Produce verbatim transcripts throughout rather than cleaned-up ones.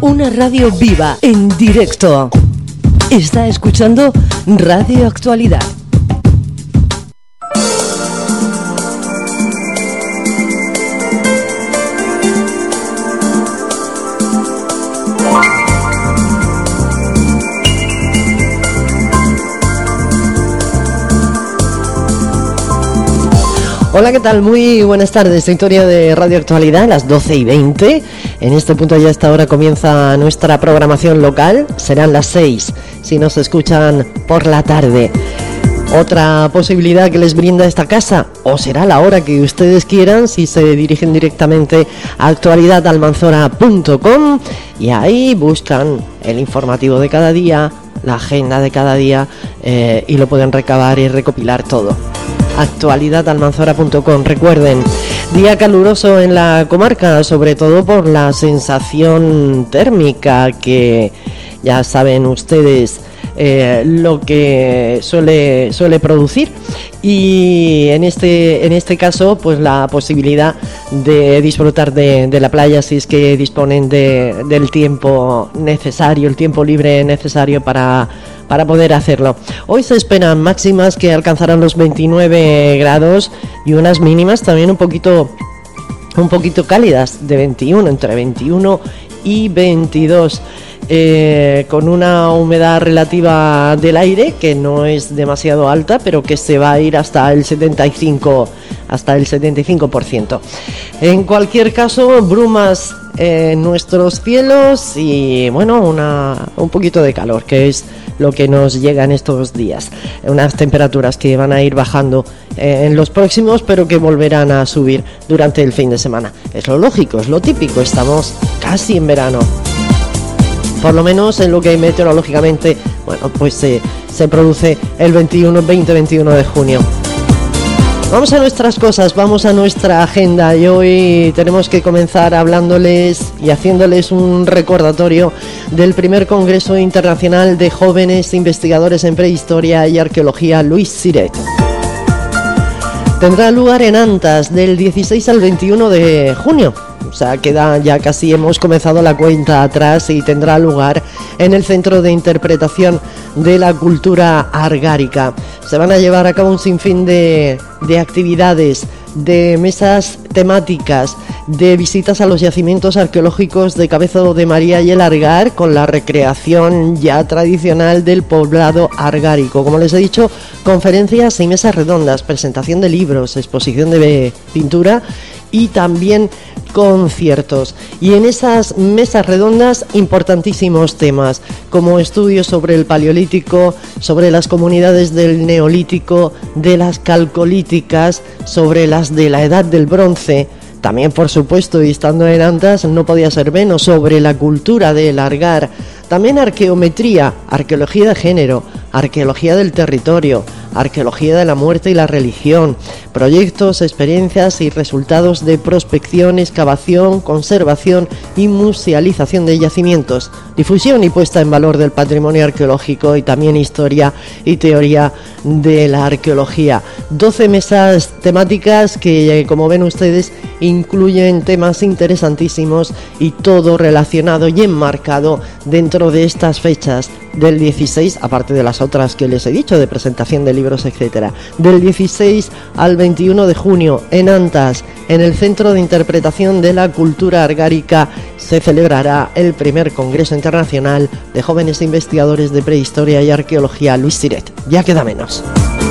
Una radio viva, en directo. Está escuchando Radio Actualidad. Hola, ¿qué tal? Muy buenas tardes, sintonía de Radio Actualidad, a las doce y veinte. En este punto ya a esta hora comienza nuestra programación local. Serán las seis si nos escuchan por la tarde. Otra posibilidad que les brinda esta casa, o será la hora que ustedes quieran, si se dirigen directamente a actualidad almanzora punto com y ahí buscan el informativo de cada día, la agenda de cada día, eh, y lo pueden recabar y recopilar todo. actualidad almanzora punto com. Recuerden, día caluroso en la comarca, sobre todo por la sensación térmica que ya saben ustedes eh, lo que suele suele producir, y en este en este caso pues la posibilidad de disfrutar de, de la playa si es que disponen de, del tiempo necesario, el tiempo libre necesario para para poder hacerlo. Hoy se esperan máximas que alcanzarán los veintinueve grados y unas mínimas también un poquito un poquito cálidas, de veintiuno, entre veintiuno y veintidós, eh, con una humedad relativa del aire que no es demasiado alta, pero que se va a ir hasta el setenta y cinco hasta el setenta y cinco por ciento. En cualquier caso, brumas en nuestros cielos y bueno, una un poquito de calor, que es lo que nos llega en estos días. Unas temperaturas que van a ir bajando eh, en los próximos, pero que volverán a subir durante el fin de semana. Es lo lógico, es lo típico, estamos casi en verano. Por lo menos en lo que meteorológicamente, bueno, pues eh, se produce el veintiuno, veinte, veintiuno de junio. Vamos a nuestras cosas, vamos a nuestra agenda, y hoy tenemos que comenzar hablándoles y haciéndoles un recordatorio del primer Congreso Internacional de Jóvenes Investigadores en Prehistoria y Arqueología Louis Siret. Tendrá lugar en Antas del dieciséis al veintiuno de junio. O sea, queda ya casi, hemos comenzado la cuenta atrás, y tendrá lugar en el Centro de Interpretación de la Cultura Argárica. Se van a llevar a cabo un sinfín de, de actividades, de mesas temáticas, de visitas a los yacimientos arqueológicos de Cabezo de María y el Argar, con la recreación ya tradicional del poblado argárico. Como les he dicho, conferencias y mesas redondas, presentación de libros, exposición de pintura y también conciertos. Y en esas mesas redondas, importantísimos temas como estudios sobre el Paleolítico, sobre las comunidades del Neolítico, de las calcolíticas, sobre las de la Edad del Bronce. También, por supuesto, y estando en Antas, no podía ser menos, sobre la cultura del Argar. También arqueometría, arqueología de género, arqueología del territorio, arqueología de la muerte y la religión, proyectos, experiencias y resultados de prospección, excavación, conservación y musealización de yacimientos, difusión y puesta en valor del patrimonio arqueológico, y también historia y teoría de la arqueología. doce mesas temáticas que, como ven ustedes, incluyen temas interesantísimos, y todo relacionado y enmarcado dentro de estas fechas del dieciséis, aparte de las otras que les he dicho, de presentación de libros, etcétera. Del dieciséis al veintiuno de junio en Antas, en el Centro de Interpretación de la Cultura Argárica, se celebrará el primer Congreso Internacional de Jóvenes Investigadores de Prehistoria y Arqueología Louis Siret. Ya queda menos.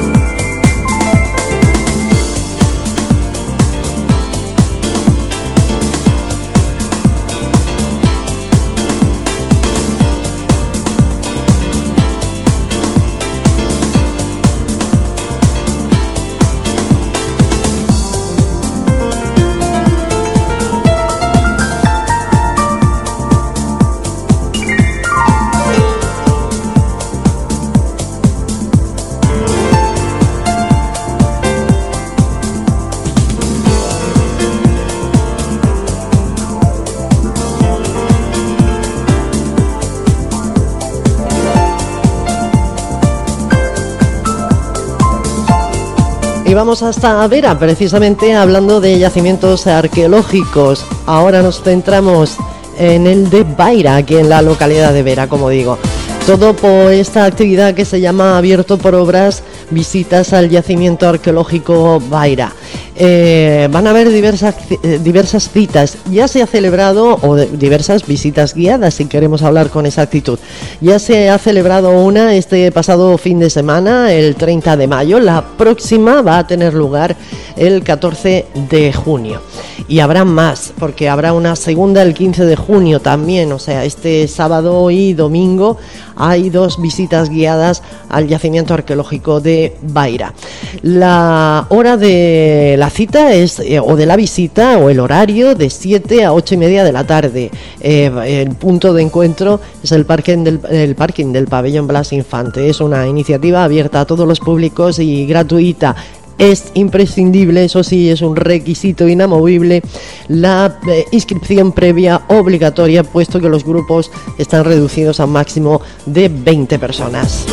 Y vamos hasta Vera, precisamente hablando de yacimientos arqueológicos. Ahora nos centramos en el de Baira, aquí en la localidad de Vera, como digo. Todo por esta actividad que se llama Abierto por Obras, visitas al yacimiento arqueológico Baira. Eh, van a haber diversas, eh, diversas citas. Ya se ha celebrado, o de, diversas visitas guiadas, si queremos hablar con exactitud. Ya se ha celebrado una este pasado fin de semana, el treinta de mayo. La próxima va a tener lugar el catorce de junio. Y habrá más, porque habrá una segunda el quince de junio también. O sea, este sábado y domingo hay dos visitas guiadas al yacimiento arqueológico de Baira. La hora de la cita es, eh, o de la visita, o el horario, de siete a ocho y media de la tarde. Eh, el punto de encuentro es el parking del, el parking del pabellón Blas Infante. Es una iniciativa abierta a todos los públicos y gratuita. Es imprescindible, eso sí, es un requisito inamovible, la eh, inscripción previa obligatoria, puesto que los grupos están reducidos a un máximo de veinte personas.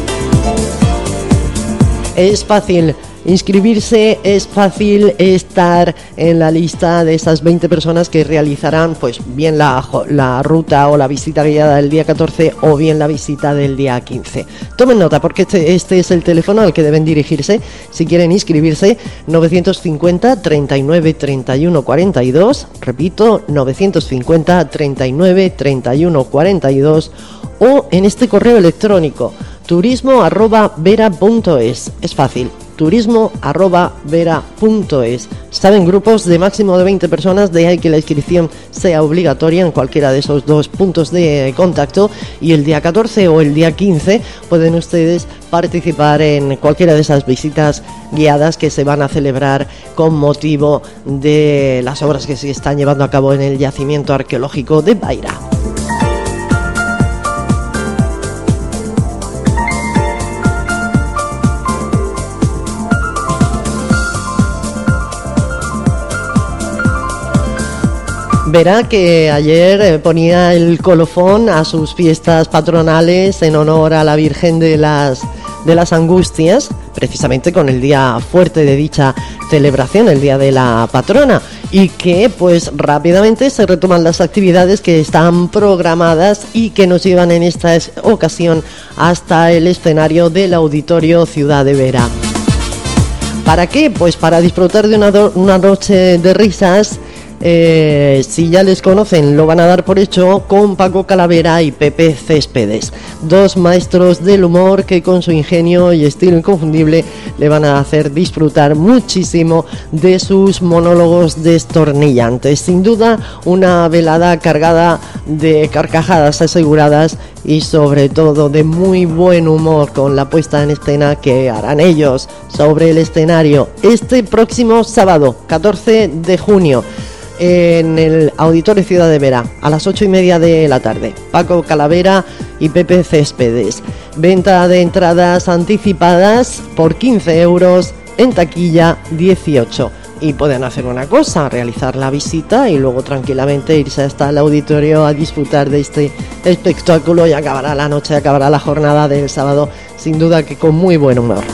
Es fácil inscribirse, es fácil estar en la lista de esas veinte personas que realizarán pues bien la, la ruta o la visita guiada del día catorce o bien la visita del día quince. Tomen nota, porque este, este es el teléfono al que deben dirigirse si quieren inscribirse: novecientos cincuenta, treinta y nueve, treinta y uno, cuarenta y dos, repito, novecientos cincuenta, treinta y nueve, treinta y uno, cuarenta y dos, o en este correo electrónico turismo arroba vera punto es. Es fácil, turismo arroba vera punto es. Están en grupos de máximo de veinte personas, de ahí que la inscripción sea obligatoria en cualquiera de esos dos puntos de contacto, y el día catorce o el día quince pueden ustedes participar en cualquiera de esas visitas guiadas que se van a celebrar con motivo de las obras que se están llevando a cabo en el yacimiento arqueológico de Baira. Verá que ayer ponía el colofón a sus fiestas patronales en honor a la Virgen de las, de las Angustias, precisamente con el día fuerte de dicha celebración, el día de la patrona, y que pues rápidamente se retoman las actividades que están programadas y que nos llevan en esta ocasión hasta el escenario del Auditorio Ciudad de Vera. ¿Para qué? Pues para disfrutar de una, do- una noche de risas. Eh, si ya les conocen, lo van a dar por hecho, con Paco Calavera y Pepe Céspedes, dos maestros del humor que con su ingenio y estilo inconfundible le van a hacer disfrutar muchísimo de sus monólogos destornillantes. Sin duda, una velada cargada de carcajadas aseguradas y sobre todo de muy buen humor, con la puesta en escena que harán ellos sobre el escenario este próximo sábado catorce de junio en el Auditorio Ciudad de Vera a las ocho y media de la tarde. Paco Calavera y Pepe Céspedes. Venta de entradas anticipadas por quince euros, en taquilla dieciocho. Y pueden hacer una cosa, realizar la visita y luego tranquilamente irse hasta el auditorio a disfrutar de este espectáculo, y acabará la noche, acabará la jornada del sábado, sin duda que con muy buen humor.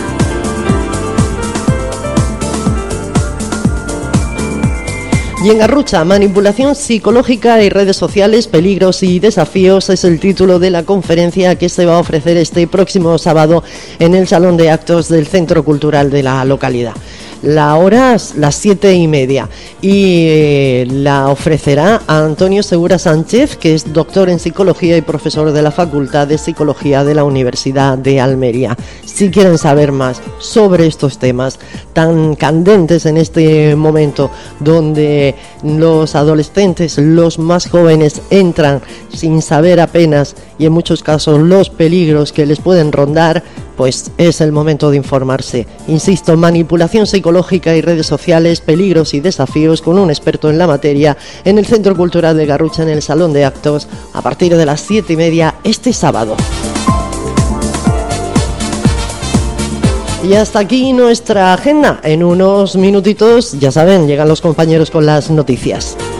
Y en Garrucha, manipulación psicológica y redes sociales, peligros y desafíos, es el título de la conferencia que se va a ofrecer este próximo sábado en el Salón de Actos del Centro Cultural de la localidad. La hora es las siete y media y eh, la ofrecerá a Antonio Segura Sánchez, que es doctor en psicología y profesor de la Facultad de Psicología de la Universidad de Almería. Si quieren saber más sobre estos temas tan candentes en este momento, donde los adolescentes, los más jóvenes, entran sin saber apenas, y en muchos casos los peligros que les pueden rondar, pues es el momento de informarse. Insisto, manipulación psicológica y redes sociales, peligros y desafíos, con un experto en la materia, en el Centro Cultural de Garrucha, en el Salón de Actos, a partir de las siete y media este sábado. Y hasta aquí nuestra agenda. En unos minutitos, ya saben, llegan los compañeros con las noticias.